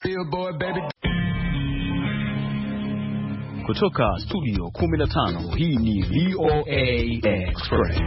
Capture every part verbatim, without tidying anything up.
Billboard, baby. Kutoka studio kumi na tano, hii ni V O A Express.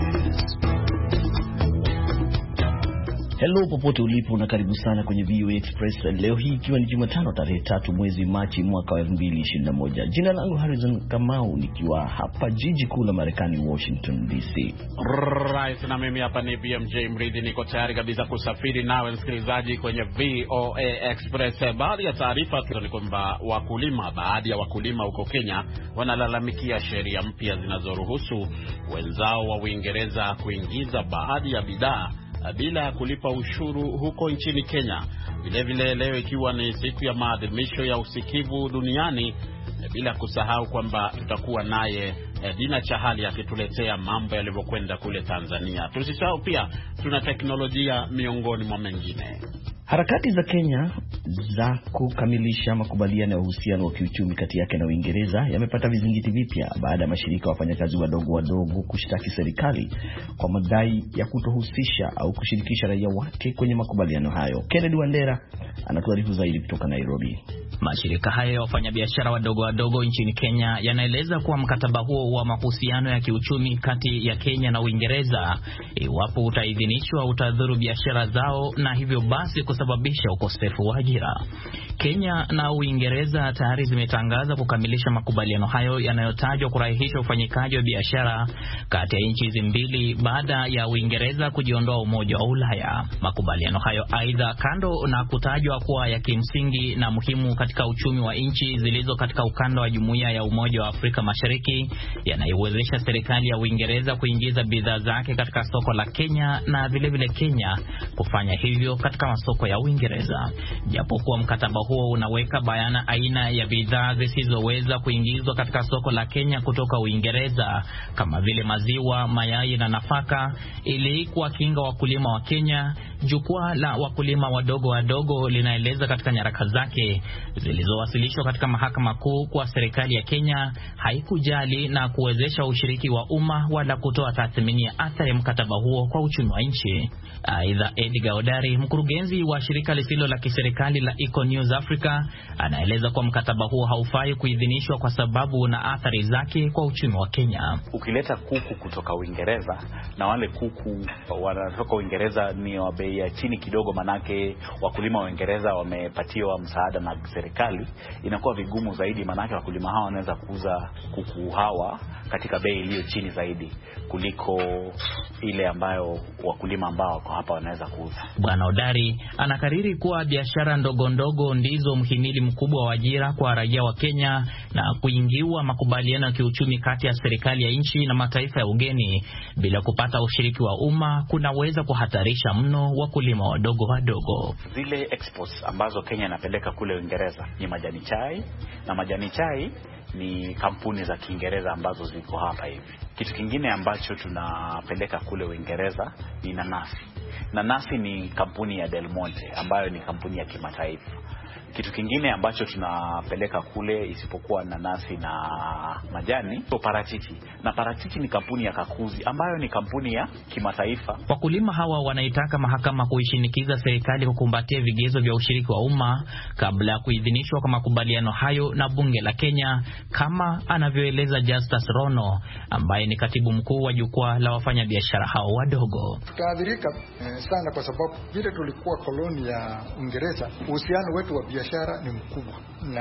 Hello popote ulipo na karibu sana kwenye V O A Express. Leo hii ikiwa ni Jumatano tarehe tatu mwezi Machi mwaka wa elfu mbili ishirini na moja. Jina langu Harrison Kamau, nikiwa hapa jiji kuu la Marekani, Washington D C. Right, na mimi hapa ni B M J Mridhi, niko tayari kabisa kusafiri nawe msikilizaji kwenye V O A Express. Baadhi ya taarifa ni kwamba wakulima, baadhi ya wakulima huko Kenya wanalalamikia sheria mpya zinazoruhusu wenzao wa Uingereza kuingiza baadhi ya bidhaa bila kulipa ushuru huko nchini Kenya. Vile vile leo ikiwa ni siku ya maadhimisho ya usikivu duniani, bila kusahau kwamba tutakuwa naye Dina Chahali akituletea mambo yalivyokwenda kule Tanzania. Tusisahau pia tuna teknolojia miongoni mwa mengine. Harakati za Kenya za kukamilisha makubaliano ya uhusiano wa kiuchumi kati yake na Uingereza yamepata vizingiti vipya baada ya mashirika ya wafanyakazi wadogo wadogo kushtaki serikali kwa madai ya kutohusisha au kushirikisha raia wake kwenye makubaliano hayo. Kennedy Wandera anatuarifu zaidi kutoka Nairobi. Mashirika hayo ya wafanyabiashara wadogo wadogo nchini Kenya yanaeleza kuwa mkataba huo wa mahusiano ya kiuchumi kati ya Kenya na Uingereza, iwapo utaidhinishwa, utadhuru biashara zao na hivyo basi kusababisha ukosefu wa ajira. Kenya na Uingereza tayari zimetangaza kukamilisha makubaliano hayo yanayotajwa kurahisisha ufanyikaji wa biashara kati ya nchi hizi mbili baada ya Uingereza kujiondoa Umoja wa Ulaya. Makubaliano hayo aidha, kando na kutajwa kuwa ya kimsingi na muhimu katika uchumi wa nchi zilizo katika ukanda wa Jumuiya ya Umoja wa Afrika Mashariki, yanaiwezesha serikali ya Uingereza kuingiza bidhaa zake katika soko la Kenya na vile vile Kenya kufanya hivyo katika masoko ya Uingereza. Japokuwa mkataba huo unaweka bayana aina ya bidhaa zisizoweza kuingizwa katika soko la Kenya kutoka Uingereza kama vile maziwa, mayai na nafaka, ili kuwakinga wakulima wa Kenya, jukwaa la wakulima wadogo wadogo linaeleza katika nyaraka zake zilizowasilishwa katika mahakama kuu kwa serikali ya Kenya haikujali na kuwezesha ushiriki wa umma wala kutoa tathmini ya athari ya mkataba huo kwa uchumi wa nchi. Aidha, Edgar Odari, mkurugenzi wa shirika lisilo la kiserikali la Eco News Africa, anaeleza kwa mkataba huo haufai kuidhinishwa kwa sababu na athari zake kwa uchumi wa Kenya. Ukileta kuku kutoka Uingereza na wale kuku wanatoka Uingereza ni wa bei ya chini kidogo, manake wakulima wa Uingereza wamepatiwa msaada na serikali, inakuwa vigumu zaidi, manake wakulima hawa wanaweza kuuza kuku hawa katika bei iliyo chini zaidi kuliko ile ambayo wakulima ambao kwa hapa wanaweza kuuza. Bwana Odari anakariri kuwa biashara ndogo ndogo ndizo mhimili mkubwa wa ajira kwa raia wa Kenya, na kuingiwa makubaliano ya kiuchumi kati ya serikali ya nchi na mataifa ya ugeni bila kupata ushiriki wa umma kunaweza kuhatarisha mno wakulima wadogo wadogo. Zile exports ambazo Kenya inapeleka kule Uingereza ni majani chai, na majani chai ni kampuni za Kiingereza ambazo ziko hapa hivi. Kitu kingine ambacho tunapeleka kule Uingereza ni nanasi. Nanasi ni kampuni ya Del Monte ambayo ni kampuni ya kimataifa. Kitu kingine ambacho tunapeleka kule isipokuwa nanasi na majani, so parachichi. Na parachichi ni kampuni ya Kakuzi ambayo ni kampuni ya kimataifa. Wakulima hawa wanaitaka mahakama kuishinikiza serikali kukumbatia vigezo vya ushiriki wa umma kabla ya kuidhinishwa kwa makubaliano hayo na bunge la Kenya, kama anavyoeleza Justus Rono ambaye ni katibu mkuu wa jukwaa la wafanyabiashara hao wadogo. Tutaadhirika eh, sana kwa sababu vile tulikuwa koloni ya Uingereza, uhusiano wetu wa biashara ni mkubwa, na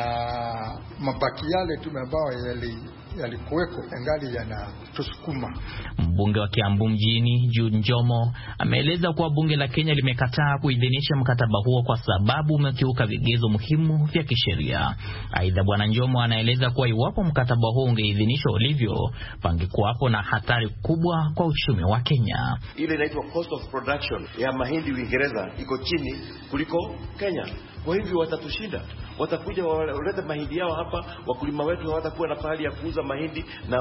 mabaki yale tume ambao yali yalikuweko engali yanatusukuma. Mbunge wa Kiambu mjini Jude Njomo ameeleza kuwa bunge la Kenya limekataa kuidhinisha mkataba huo kwa sababu umekiuka vigezo muhimu vya kisheria. Aidha, bwana Njomo anaeleza kuwa iwapo mkataba huo ungeidhinishwa ulivyo, pangekuwapo na hatari kubwa kwa uchumi wa Kenya. Ile inaitwa cost of production ya mahindi Uingereza iko chini kuliko Kenya. Kwa hivyo watatushinda. Watakuja walete mahindi yao hapa, wakulima wetu hawatakuwa na pahali ya kuuza mahindi na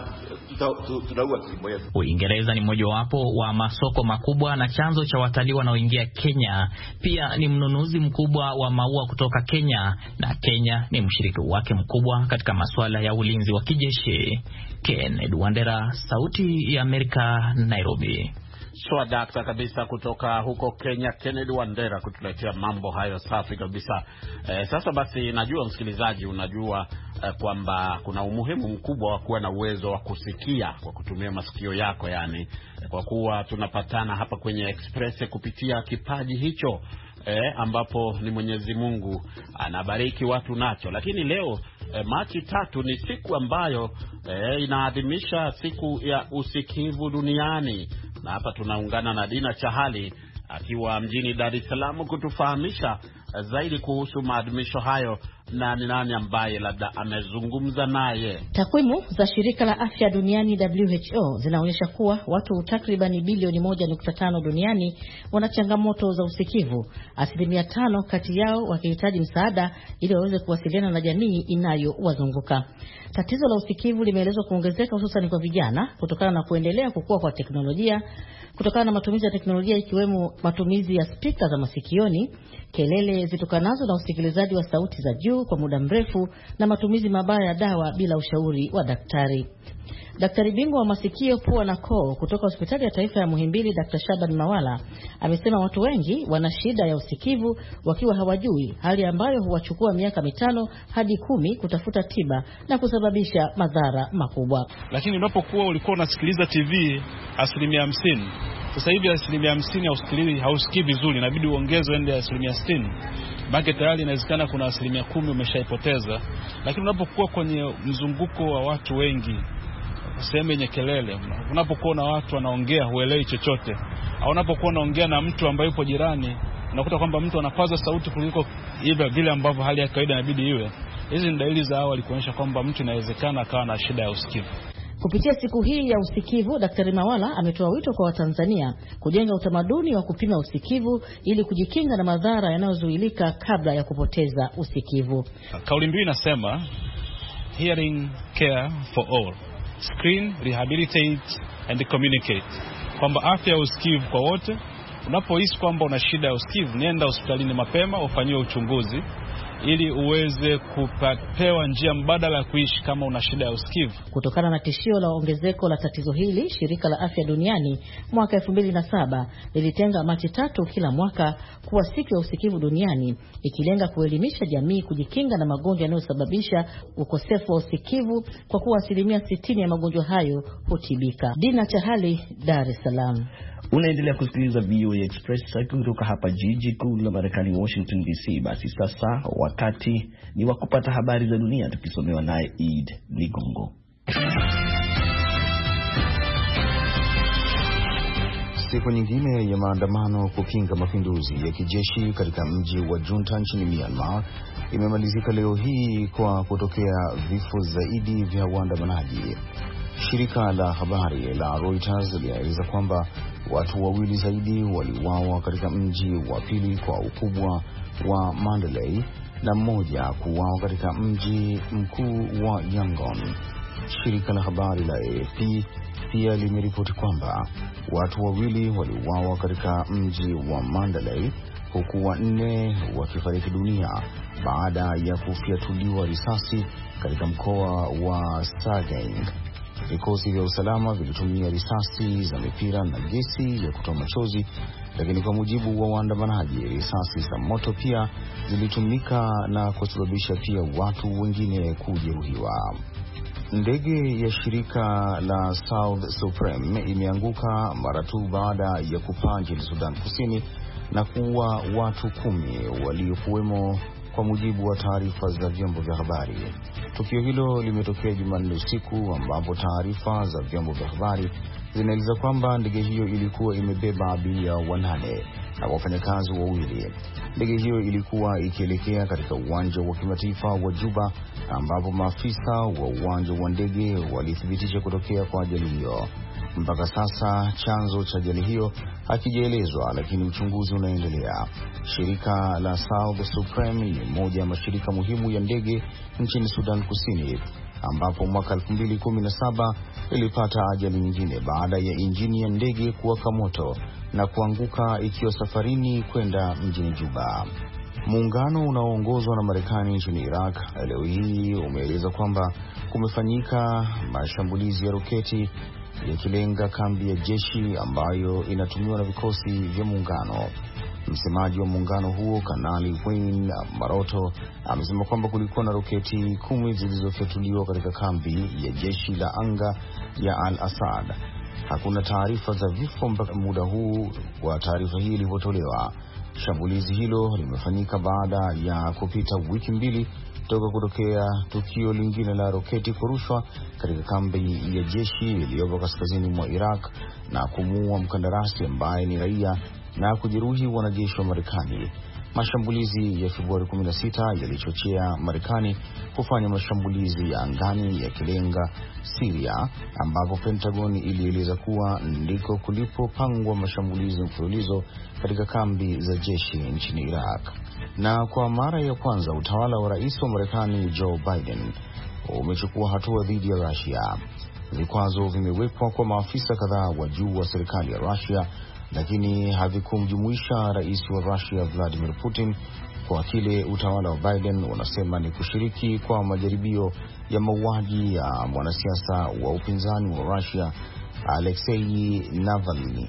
tunaua kilimo yetu. Uingereza ni mojawapo wa masoko makubwa na chanzo cha watalii wanaoingia Kenya. Pia ni mnunuzi mkubwa wa maua kutoka Kenya, na Kenya ni mshiriki wake mkubwa katika masuala ya ulinzi wa kijeshi. Kennedy Wandera, Sauti ya Amerika, Nairobi. Swadakta kabisa kutoka huko Kenya, Kennedy Wandera kutuletea mambo hayo safi kabisa. Eh, sasa basi najua msikilizaji unajua eh, kwamba kuna umuhimu mkubwa wa kuwa na uwezo wa kusikia kwa kutumia masikio yako, yani eh, kwa kuwa tunapatana hapa kwenye Express kupitia kipaji hicho eh, ambapo ni Mwenyezi Mungu anabariki watu nacho. Lakini leo eh, Machi tatu ni siku ambayo eh, inaadhimisha siku ya usikivu duniani. Na hapa tunaungana na Dina Chahali akiwa mjini Dar es Salaam kutufahamisha zaidi kuhusu maadhimisho hayo na ni nani ambaye labda amezungumza naye. Takwimu za shirika la afya duniani W H O zinaonyesha kuwa watu takriban bilioni moja nukta tano duniani wana changamoto za usikivu, asilimia tano kati yao wakihitaji msaada ili waweze kuwasiliana na jamii inayowazunguka. Tatizo la usikivu limeelezwa kuongezeka hususan kwa vijana kutokana na kuendelea kukua kwa teknolojia, kutokana na matumizi ya teknolojia ikiwemo matumizi ya spika za masikioni, kelele zitokanazo na usikilizaji wa sauti za juu kwa muda mrefu na matumizi mabaya ya dawa bila ushauri wa daktari. Daktari bingwa wa masikio, pua na koo kutoka Hospitali ya Taifa ya Muhimbili, Daktari Shaban Mawala, amesema watu wengi wana shida ya usikivu wakiwa hawajui, hali ambayo huwachukua miaka mitano hadi kumi kutafuta tiba na kusababisha madhara makubwa. Lakini unapokuwa ulikuwa unasikiliza T V asilimia hamsini, sasa hivi asilimia hamsini hausikilizi, hausikii vizuri, inabidi uongeze uende asilimia sitini. Baki tayari inawezekana kuna asilimia kumi umeshaipoteza. Lakini unapokuwa kwenye mzunguko wa watu wengi, sehemu yenye kelele, unapokuwa na watu wanaongea huelewi chochote, au unapokuwa unaongea na mtu ambaye yupo jirani unakuta kwamba mtu anapaza sauti kuliko ile vile ambavyo hali ya kawaida inabidi iwe. Hizi ni dalili za awali kuonyesha kwamba mtu inawezekana akawa na shida ya usikivu. Kupitia siku hii ya usikivu, Daktari Mawala ametoa wito kwa Watanzania kujenga utamaduni wa kupima usikivu ili kujikinga na madhara yanayozuilika kabla ya kupoteza usikivu. Kauli mbiu inasema hearing care for all, screen, rehabilitate and communicate, kwamba afya ya usikivu kwa wote. Unapohisi kwamba una shida ya usikivu, nenda hospitalini mapema ufanyiwe uchunguzi ili uweze kupewa njia mbadala ya kuishi kama una shida ya usikivu. Kutokana na tishio la ongezeko la tatizo hili, shirika la afya duniani mwaka elfu mbili na saba lilitenga Machi tatu kila mwaka kuwa siku ya usikivu duniani, ikilenga kuelimisha jamii kujikinga na magonjwa yanayosababisha ukosefu wa usikivu, kwa kuwa asilimia sitini ya magonjwa hayo hutibika. Dina Chahali, Dar es Salaam. Unaendelea kusikiliza V O A Express kutoka hapa jiji kuu la Marekani, Washington D C. Basi sasa wakati ni wa kupata habari za dunia tukisomewa naye Eid Ligongo. Siku nyingine ya maandamano kupinga mapinduzi ya kijeshi katika mji wa Junta nchini Myanmar imemalizika leo hii kwa kutokea vifo zaidi vya waandamanaji. Shirika la habari la Reuters linaeleza kwamba watu wawili zaidi waliuawa katika mji wa pili kwa ukubwa wa Mandalay na mmoja kuuawa katika mji mkuu wa Yangon. Shirika la habari la A F P pia limeripoti kwamba watu wawili waliuawa katika mji wa Mandalay huku wanne wakifariki dunia baada ya kufyatuliwa risasi katika mkoa wa Sagaing. Vikosi vya usalama vilitumia risasi za mipira na gesi ya kutoa machozi, lakini kwa mujibu wa waandamanaji, risasi za moto pia zilitumika na kusababisha pia watu wengine kujeruhiwa. Ndege ya shirika la South Supreme imeanguka mara tu baada ya kupaa nchini Sudan Kusini na kuua watu kumi waliokuwemo, kwa mujibu wa taarifa za vyombo vya habari. Tukio hilo limetokea Jumanne usiku, ambapo taarifa za vyombo vya habari zinaeleza kwamba ndege hiyo ilikuwa imebeba abiria wanane na wafanyakazi wawili. Ndege hiyo ilikuwa ikielekea katika uwanja wa kimataifa wa Juba, ambapo maafisa wa uwanja wa ndege walithibitisha kutokea kwa ajali hiyo. Mpaka sasa chanzo cha ajali hiyo hakijaelezwa, lakini uchunguzi unaendelea. Shirika la South Supreme ni moja ya mashirika muhimu ya ndege nchini Sudan Kusini, ambapo mwaka elfu mbili kumi na saba ilipata ajali nyingine baada ya injini ya ndege kuwaka moto na kuanguka ikiwa safarini kwenda mjini Juba. Muungano unaoongozwa na Marekani nchini Iraq leo hii umeeleza kwamba kumefanyika mashambulizi ya roketi yakilenga kambi ya jeshi ambayo inatumiwa na vikosi vya muungano. Msemaji wa muungano huo, Kanali Wayne Maroto, amesema kwamba kulikuwa na roketi kumi zilizofyatuliwa katika kambi ya jeshi la anga ya Al-Assad. Hakuna taarifa za vifo mpaka muda huu wa taarifa hii ilipotolewa. Shambulizi hilo limefanyika baada ya kupita wiki mbili toka kutokea tukio lingine la roketi kurushwa katika kambi ya jeshi iliyopo kaskazini mwa Iraq na kumuua mkandarasi ambaye ni raia na kujeruhi wanajeshi wa Marekani. Mashambulizi ya Februari kumi na sita yalichochea Marekani kufanya mashambulizi ya angani yakilenga Syria, ambapo Pentagon ilieleza kuwa ndiko kulipopangwa mashambulizi mfululizo katika kambi za jeshi nchini Iraq. Na kwa mara ya kwanza utawala wa rais wa Marekani Joe Biden umechukua hatua dhidi ya Russia. Vikwazo vimewekwa kwa maafisa kadhaa wa juu wa serikali ya Russia, lakini havikumjumuisha rais wa Russia Vladimir Putin, kwa kile utawala wa Biden unasema ni kushiriki kwa majaribio ya mauaji ya mwanasiasa wa upinzani wa Russia Alexei Navalny.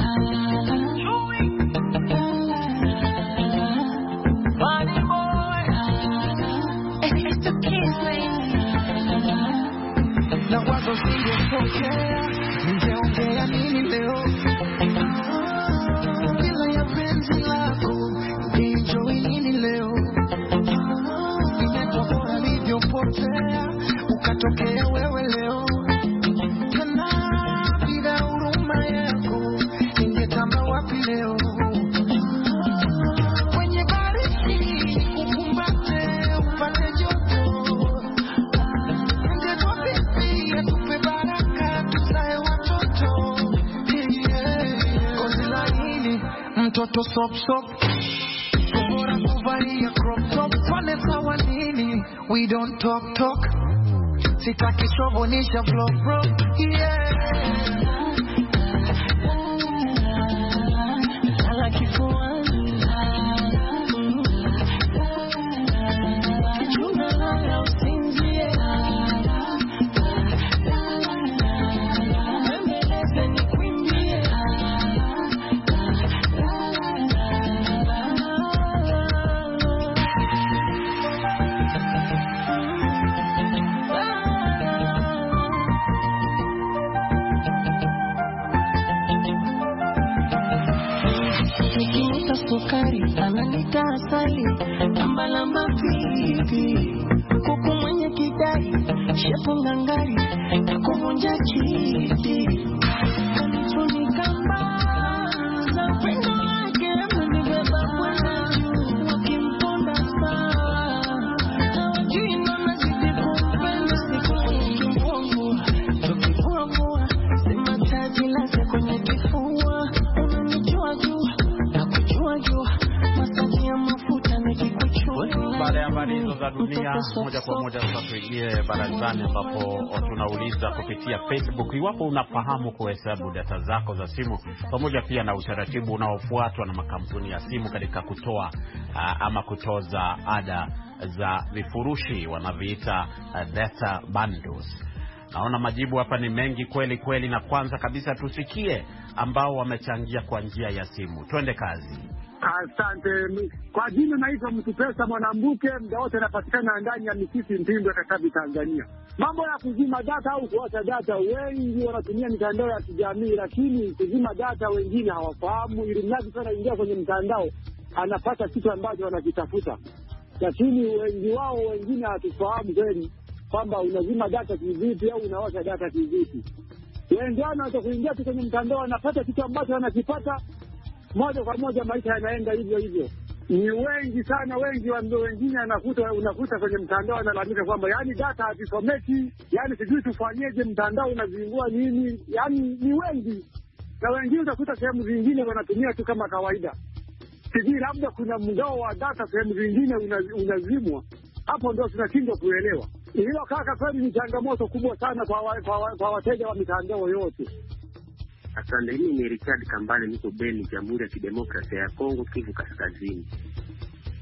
Ukatokea wewe leo tena bila huruma yako, ningetamba wapi leo? Kwenye baridi ukumbate upate joto, ningetwa vipi atupe baraka tuzae watoto, kozi laini mtoto sop sop, bora kuvalia crop top, fane sawa nini, we don't talk talk. Sitaki shovonisha flow bro, yeah. Ala kifuani, kichuna lala usinzie, mbeleze ni kuimbie. Sukari, ananita asali, ambalamba pipi, kuku mwenye kidari, shepu ngangari, kuvunja chiti, kanifunika mbaa, za pendo wake, amenibeba kwenda juu, wakimponda saa, na wajui mama zidi kumpenda, siku kwenye kimbongo, tukifua, sema taji lase kwenye kifua, unanijua juu. Baada ya habari hizo za dunia, moja kwa moja sasa tuingie barazani, ambapo tunauliza kupitia Facebook iwapo unafahamu kuhesabu data zako za simu, pamoja pia na utaratibu unaofuatwa na makampuni ya simu katika kutoa uh, ama kutoza ada za vifurushi wanaviita uh, data bundles. Naona majibu hapa ni mengi kweli kweli, na kwanza kabisa tusikie ambao wamechangia kwa njia ya simu. Twende kazi. Asante. Kwa jina naitwa Mtupesa Mwanambuke, muda wote napatikana ndani ya Misisi Mpindo, Katavi, Tanzania. Mambo ya kuzima data au kuacha data, wengi wanatumia mitandao ya kijamii, lakini kuzima data wengine hawafahamu. Ili mradi sana ingia kwenye mtandao anapata kitu ambacho anakitafuta, lakini wengi wao wengine hatufahamu kweli kwamba unazima data kivipi au unawasha data kivipi. Wengine wanataka kuingia tu kwenye mtandao anapata kitu ambacho anakipata moja kwa moja, maisha yanaenda hivyo hivyo. Ni wengi sana, wengi wando wengine anakuta unakuta kwenye mtandao analalamika kwamba yani data hazisomeki, yani sijui tufanyeje, mtandao unazingua nini, yani ni wengi. Na wengine utakuta sehemu zingine wanatumia tu kama kawaida, sijui labda kuna mgao wa data sehemu zingine unazimwa. Hapo ndio tunashindwa kuelewa. Hilo kaka kweli ni changamoto kubwa sana kwa wa, kwa, wa, kwa wateja wa mitandao yote. Asante. Mimi ni Richard Kambale, niko Beni, Jamhuri ya Kidemokrasia ya Kongo, Kivu Kaskazini.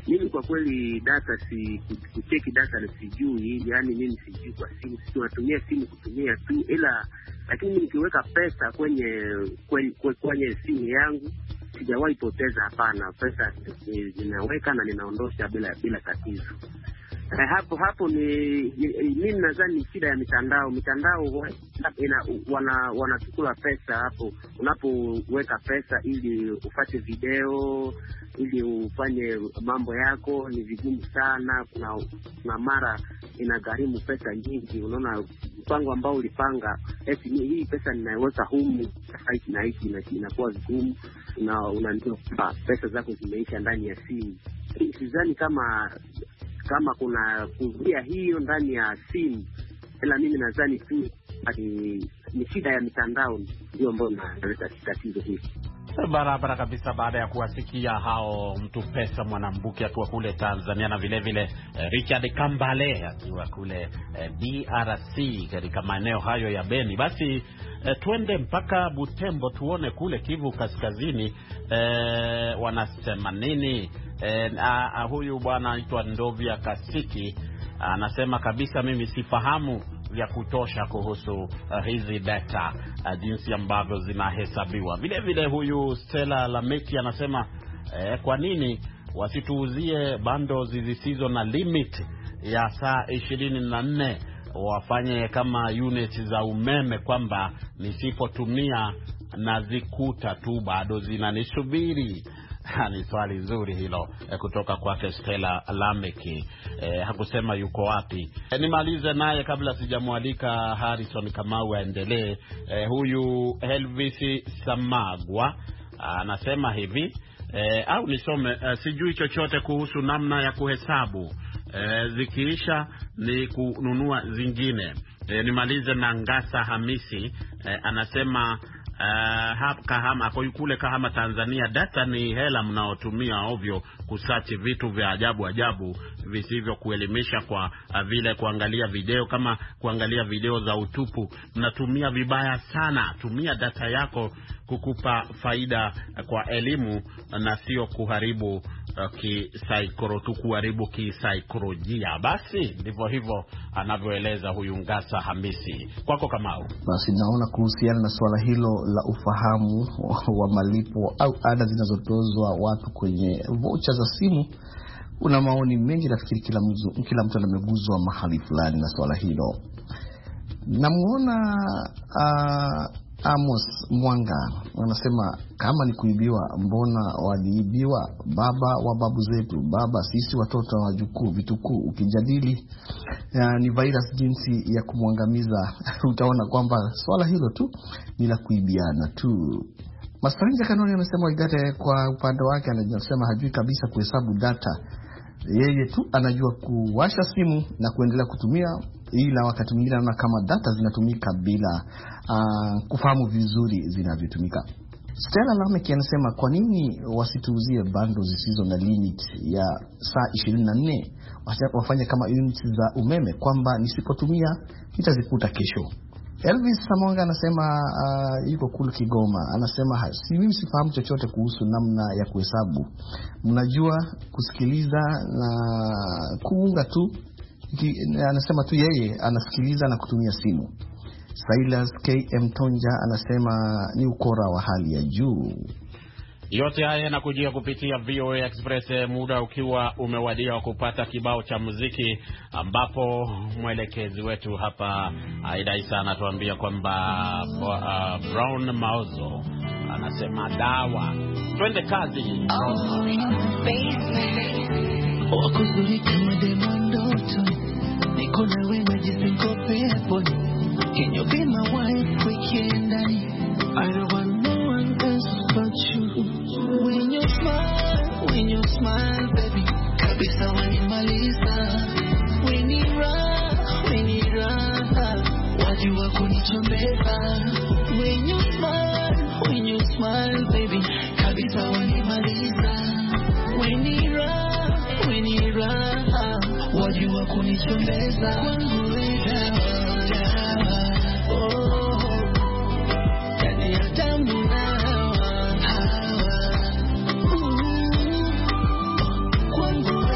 Mimi kwa kweli data si kucheki data na sijui, yani mimi sijui kwa simu, sisi tunatumia simu kutumia tu, ila lakini nikiweka pesa kwenye kwenye, kwenye simu yangu sijawahi poteza, hapana. Pesa ninaweka na ninaondosha bila bila tatizo. Eh, hapo hapo ni mimi nadhani ni shida ya mitandao. Mitandao ina wana wanachukua pesa hapo unapoweka pesa ili ufanye video, ili ufanye mambo yako, ni vigumu sana. Kuna kuna mara inagharimu pesa nyingi. Unaona mpango ambao ulipanga eti hii pesa ninaiweka humu site na hiki inakuwa vigumu, na unanitoa pesa zako zimeisha ndani ya simu. Sidhani kama kama kuna kuzuia hiyo ndani ya simu, ila mimi nadhani tu ni, ni shida ya mitandao ndio ambayo inaleta tatizo hili. Barabara kabisa. Baada ya kuwasikia hao Mtu Pesa Mwanambuke akiwa kule Tanzania na vile vile eh, Richard Kambale akiwa kule eh, D R C katika maeneo hayo ya Beni, basi eh, twende mpaka Butembo tuone kule Kivu Kaskazini eh, wanasema nini. Eh, a, a, huyu bwana anaitwa Ndovya Kasiki anasema kabisa, mimi sifahamu vya kutosha kuhusu uh, hizi data uh, jinsi ambavyo zinahesabiwa. Vile vile huyu Stella Lameki anasema eh, kwa nini wasituuzie bundles zisizo na limit ya saa ishirini na nne, wafanye kama units za umeme, kwamba nisipotumia na zikuta tu bado zinanisubiri. Ni swali zuri hilo eh, kutoka kwake Stella Lameki. Eh, hakusema yuko wapi. Eh, nimalize naye kabla sijamwalika Harrison Kamau aendelee. Eh, huyu Elvis Samagwa anasema hivi eh, au nisome eh, sijui chochote kuhusu namna ya kuhesabu eh, zikiisha ni kununua zingine. Eh, nimalize na Ngasa Hamisi eh, anasema Uh, hapa Kahama, kwa kule Kahama Tanzania, data ni hela mnaotumia ovyo kusearch vitu vya ajabu ajabu visivyo kuelimisha, kwa uh, vile kuangalia video. Kama kuangalia video za utupu mnatumia vibaya sana. Tumia data yako kukupa faida uh, kwa elimu na sio kuharibu uh, kisaikoro tu, kuharibu kisaikolojia. Basi ndivyo hivyo anavyoeleza huyu Ngasa Hamisi. Kwako Kamau. Basi naona kuhusiana na swala hilo la ufahamu wa malipo au ada zinazotozwa watu kwenye voucher za simu, una maoni mengi. Nafikiri kila mtu kila mtu ameguzwa mahali fulani na swala hilo. Namuona uh, Amos Mwanga anasema kama ni kuibiwa, mbona waliibiwa baba wa babu zetu? Baba sisi watoto wa jukuu vitukuu. Ukijadili uh, ni virus jinsi ya kumwangamiza utaona kwamba swala hilo tu ni la kuibiana tu. Masanja Kanoni anasema Igate kwa upande wake anasema hajui kabisa kuhesabu data. Yeye tu anajua kuwasha simu na kuendelea kutumia, ila wakati mwingine anaona kama data zinatumika bila uh, kufahamu vizuri zinavyotumika. Stella Lameki anasema kwa nini wasituuzie bando zisizo na limit ya saa ishirini na nne, wafanye kama units za umeme, kwamba nisipotumia nitazikuta kesho. Elvis Samonga anasema uh, yuko kule Kigoma, anasema si mimi sifahamu chochote kuhusu namna ya kuhesabu. Mnajua kusikiliza na kuunga tu. Anasema tu yeye anasikiliza na kutumia simu. Silas K M Tonja anasema ni ukora wa hali ya juu. Yote haya yanakujia kupitia V O A Express, muda ukiwa umewadia wa kupata kibao cha muziki, ambapo mwelekezi wetu hapa Aida Isa anatuambia kwamba uh, Brown Mauzo anasema dawa. Twende kazi. Wakuzuri kama demondoto, niko na wewe jisinko pepo. Can you be my wife weekend? I don't want no one else but you. When you smile, when you smile, baby, kabisa wanimaliza. When you run, when you run, wajua kunichombeza. When you smile, when you smile, baby, kabisa wanimaliza. When you run, when you run, wajua kunichombeza. Wangu wewe dawa, oh, yani ya damu na hawa, hawa, uh, kwangu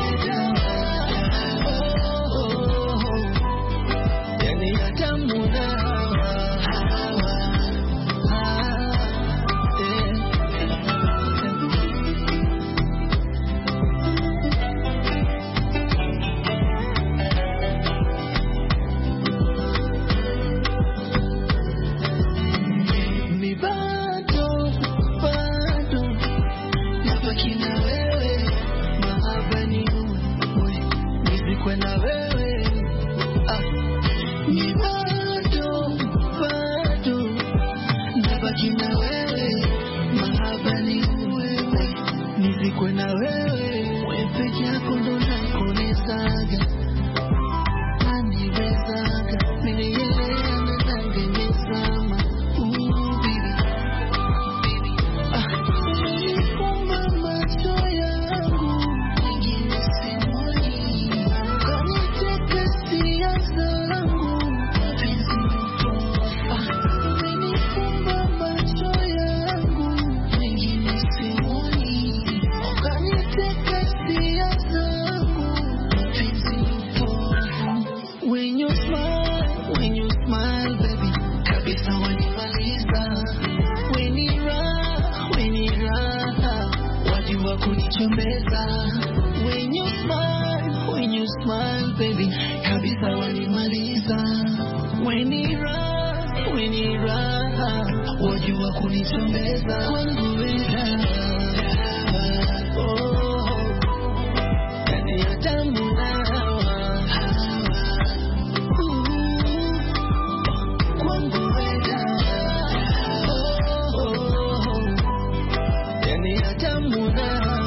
kunichombeza. When you smile, when you smile baby, kabisa wanimaliza. When you run, when you run, wajua kunichombeza. Kwangu wewe oh, yani ya damu na hawa. Kwangu wewe oh, yani ya damu na hawa.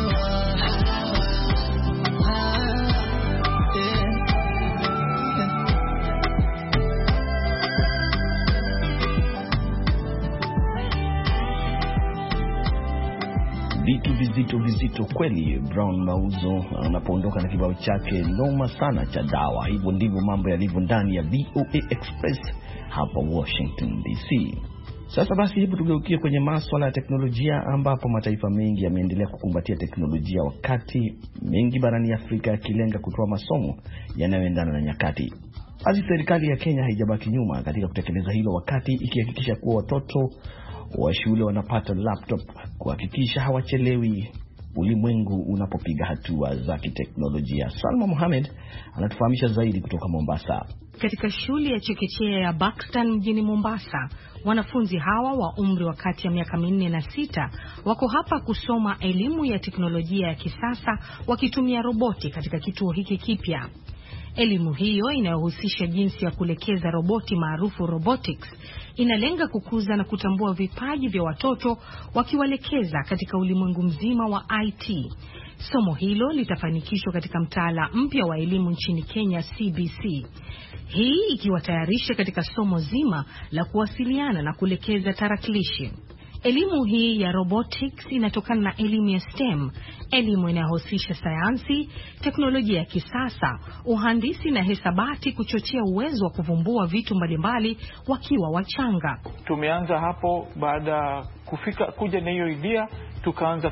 Vitu vizito vizito kweli Brown Mauzo anapoondoka na kibao chake noma sana cha dawa. Hivyo ndivyo mambo yalivyo ndani ya V O A Express hapa Washington D C. Sasa basi, hebu tugeukie kwenye masuala ya teknolojia, ambapo mataifa mengi yameendelea kukumbatia teknolojia, wakati mengi barani Afrika yakilenga kutoa masomo yanayoendana na nyakati. Basi serikali ya Kenya haijabaki nyuma katika kutekeleza hilo, wakati ikihakikisha kuwa watoto wa shule wanapata laptop kuhakikisha hawachelewi ulimwengu unapopiga hatua za kiteknolojia. Salma Mohamed anatufahamisha zaidi kutoka Mombasa. Katika shule ya chekechea ya Buxton mjini Mombasa, wanafunzi hawa wa umri wa kati ya miaka minne na sita wako hapa kusoma elimu ya teknolojia ya kisasa wakitumia roboti katika kituo hiki kipya. Elimu hiyo inayohusisha jinsi ya kulekeza roboti maarufu robotics inalenga kukuza na kutambua vipaji vya watoto wakiwalekeza katika ulimwengu mzima wa I T. Somo hilo litafanikishwa katika mtaala mpya wa elimu nchini Kenya C B C. Hii ikiwatayarisha katika somo zima la kuwasiliana na kulekeza tarakilishi. Elimu hii ya robotics inatokana na elimu ya STEM, elimu inayohusisha sayansi, teknolojia ya kisasa, uhandisi na hesabati, kuchochea uwezo wa kuvumbua vitu mbalimbali wakiwa wachanga. Tumeanza hapo, baada kufika kuja na hiyo idea tukaanza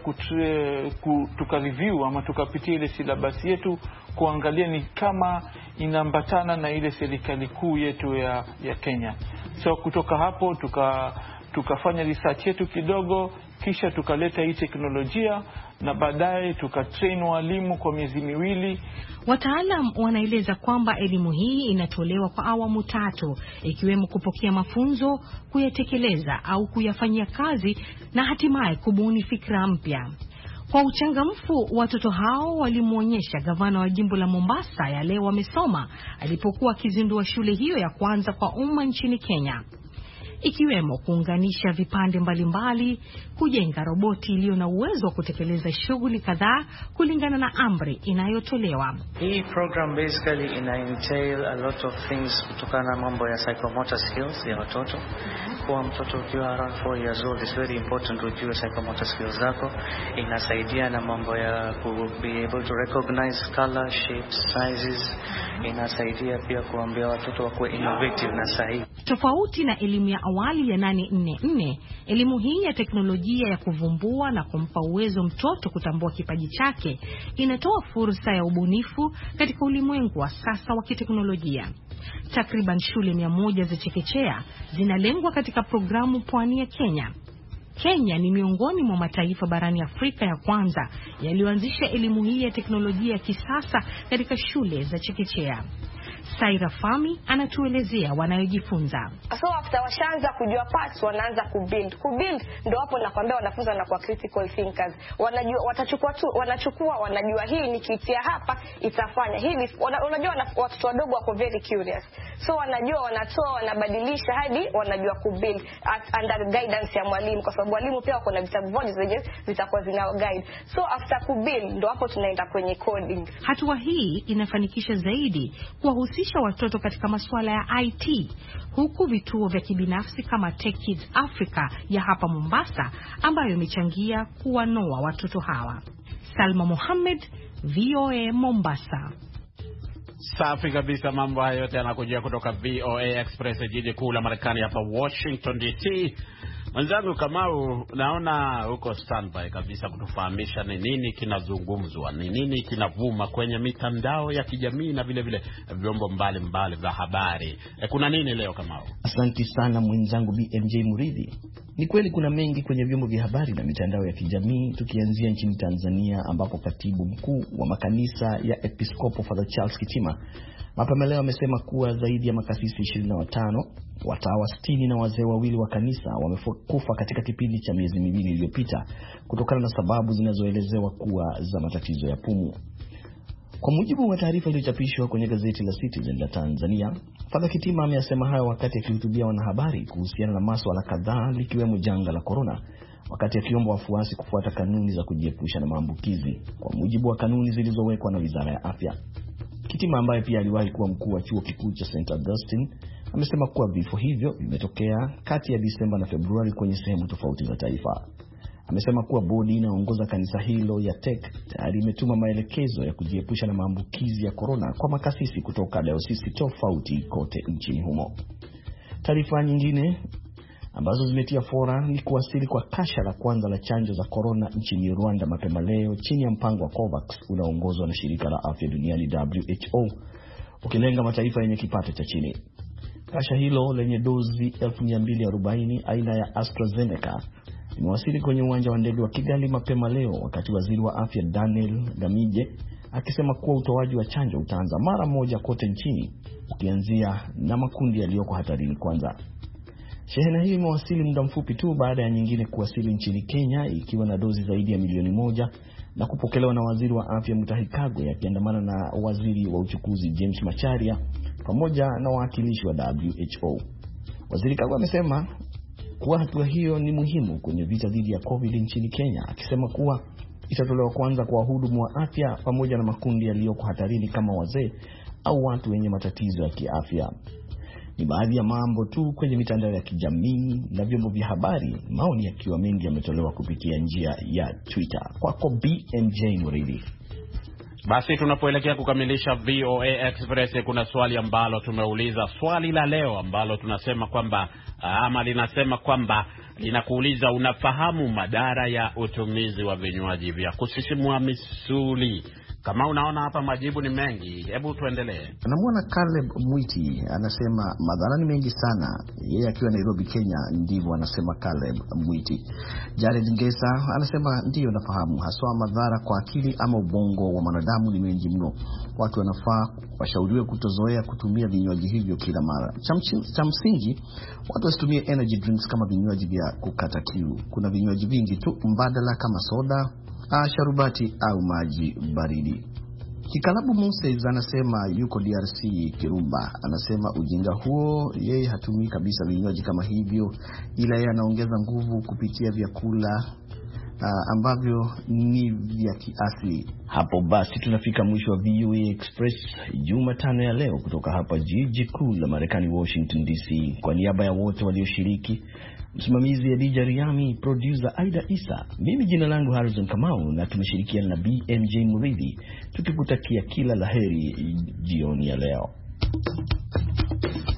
kutuka review ama tukapitia ile syllabus yetu kuangalia ni kama inaambatana na ile serikali kuu yetu ya ya Kenya. So kutoka hapo tuka tukafanya research yetu kidogo, kisha tukaleta hii teknolojia na baadaye tukatrain walimu kwa miezi miwili. Wataalam wanaeleza kwamba elimu hii inatolewa kwa awamu tatu, ikiwemo kupokea mafunzo, kuyatekeleza au kuyafanyia kazi na hatimaye kubuni fikra mpya. Kwa uchangamfu, watoto hao walimuonyesha gavana wa jimbo la Mombasa yale wamesoma alipokuwa akizindua shule hiyo ya kwanza kwa umma nchini Kenya, ikiwemo kuunganisha vipande mbalimbali, kujenga roboti iliyo na uwezo wa kutekeleza shughuli kadhaa kulingana na amri inayotolewa. Hii program basically ina entail a lot of things kutokana na mambo ya psychomotor skills ya watoto. Kwa mtoto ukiwa around four years old, it's very important ujue psychomotor skills zako. Inasaidia na mambo ya ku be able to recognize color, shapes, sizes. Inasaidia pia kuambia watoto wakuwe innovative na sahihi. Tofauti na elimu ya awali ya nane nne nne, elimu hii ya teknolojia ya kuvumbua na kumpa uwezo mtoto kutambua kipaji chake inatoa fursa ya ubunifu katika ulimwengu wa sasa wa kiteknolojia. Takriban shule mia moja za chekechea zinalengwa katika programu pwani ya Kenya. Kenya ni miongoni mwa mataifa barani Afrika ya kwanza yaliyoanzisha elimu hii ya teknolojia ya kisasa katika shule za chekechea. Saira Fami anatuelezea wanayojifunza. So after washaanza kujua parts, wanaanza kubuild. Kubuild ndio hapo nakwambia wanafunzi wanakuwa critical thinkers. Wanajua watachukua tu, wanachukua wanajua hii nikitia hapa itafanya. Hii unajua watoto wadogo wako very curious. So wanajua wanatoa, wanabadilisha hadi wanajua kubuild under guidance ya mwalimu, kwa sababu mwalimu pia wako na vitabu vingi zenye zitakuwa zina guide. So after kubuild ndio hapo tunaenda kwenye coding. Hatua hii inafanikisha zaidi kuwahusisha watoto katika masuala ya I T, huku vituo vya kibinafsi kama Tech Kids Africa ya hapa Mombasa ambayo imechangia kuwanoa watoto hawa. Salma Mohamed, V O A Mombasa. Safi kabisa, mambo hayo yote yanakujia kutoka V O A Express, jiji kuu la Marekani hapa Washington D C. Mwenzangu Kamau, naona huko standby kabisa kutufahamisha ni nini kinazungumzwa, ni nini kinavuma kwenye mitandao ya kijamii na vile vile vyombo mbalimbali vya habari. E, kuna nini leo Kamau? Asante sana mwenzangu B M J Muridhi. Ni kweli kuna mengi kwenye vyombo vya habari na mitandao ya kijamii, tukianzia nchini Tanzania ambapo katibu mkuu wa makanisa ya Episcopal Father Charles Kitima mapema leo amesema kuwa zaidi ya makasisi ishirini na watano, watawa sitini na wazee wawili wa kanisa wamekufa katika kipindi cha miezi miwili iliyopita kutokana na sababu zinazoelezewa kuwa za matatizo ya pumu. Kwa mujibu wa taarifa iliyochapishwa kwenye gazeti la Citizen la Tanzania, Father Kitima amesema hayo wakati akihutubia wanahabari kuhusiana na masuala kadhaa likiwemo janga la corona, wakati akiomba wafuasi kufuata kanuni za kujiepusha na maambukizi kwa mujibu wa kanuni zilizowekwa na Wizara ya Afya. Kitima ambaye pia aliwahi kuwa mkuu wa chuo kikuu cha Saint Augustine amesema kuwa vifo hivyo vimetokea kati ya Disemba na Februari kwenye sehemu tofauti za taifa. Amesema kuwa bodi inaongoza kanisa hilo ya T E C tayari imetuma maelekezo ya kujiepusha na maambukizi ya corona kwa makasisi kutoka dayosisi tofauti kote nchini humo. Taarifa nyingine ambazo zimetia fora ni kuwasili kwa kasha la kwanza la chanjo za corona nchini Rwanda mapema leo chini ya mpango wa COVAX unaoongozwa na shirika la afya duniani W H O, ukilenga mataifa yenye kipato cha chini. Kasha hilo lenye dozi elfu mia mbili arobaini aina ya AstraZeneca imewasili kwenye uwanja wa ndege wa Kigali mapema leo, wakati waziri wa afya Daniel Gamije akisema kuwa utoaji wa chanjo utaanza mara moja kote nchini, ukianzia na makundi yaliyoko hatarini kwanza. Shehena hii imewasili muda mfupi tu baada ya nyingine kuwasili nchini Kenya ikiwa na dozi zaidi ya milioni moja na kupokelewa na waziri wa afya Mutahi Kagwe akiandamana na waziri wa uchukuzi James Macharia pamoja na wawakilishi wa W H O. Waziri Kagwe amesema kuwa hatua hiyo ni muhimu kwenye vita dhidi ya COVID nchini Kenya, akisema kuwa itatolewa kwanza kwa wahudumu wa afya pamoja na makundi yaliyoko hatarini kama wazee au watu wenye matatizo ya kiafya. Ni baadhi ya mambo tu kwenye mitandao ya kijamii na vyombo vya habari, maoni yakiwa mengi yametolewa kupitia njia ya Twitter. Kwako B M J Muridi. Basi tunapoelekea kukamilisha V O A Express, kuna swali ambalo tumeuliza, swali la leo ambalo tunasema kwamba ama linasema kwamba linakuuliza, unafahamu madhara ya utumizi wa vinywaji vya kusisimua misuli? Kama unaona hapa majibu ni mengi, hebu tuendelee. Namuona Caleb Mwiti anasema madhara ni mengi sana. Yeye akiwa Nairobi, Kenya, ndivyo anasema Caleb Mwiti. Jared Ngesa anasema ndio nafahamu, haswa madhara kwa akili ama ubongo wa mwanadamu ni mengi mno. Watu wanafaa washauriwe kutozoea kutumia vinywaji hivyo kila mara. Cha msingi watu wasitumie energy drinks kama vinywaji vya kukata kiu. Kuna vinywaji vingi tu mbadala kama soda, sharubati au maji baridi. Kikalabu Moses anasema yuko D R C Kirumba, anasema ujinga huo, yeye hatumii kabisa vinywaji kama hivyo, ila yeye anaongeza nguvu kupitia vyakula uh, ambavyo ni vya kiasili. Hapo basi tunafika mwisho wa V O A Express Jumatano ya leo kutoka hapa jiji kuu la Marekani, Washington D C. Kwa niaba ya wote walioshiriki, msimamizi Adija Riami, producer Aida Isa, mimi jina langu Harrison Kamau na tumeshirikiana na B M J Muridhi, tukikutakia kila laheri jioni ya leo.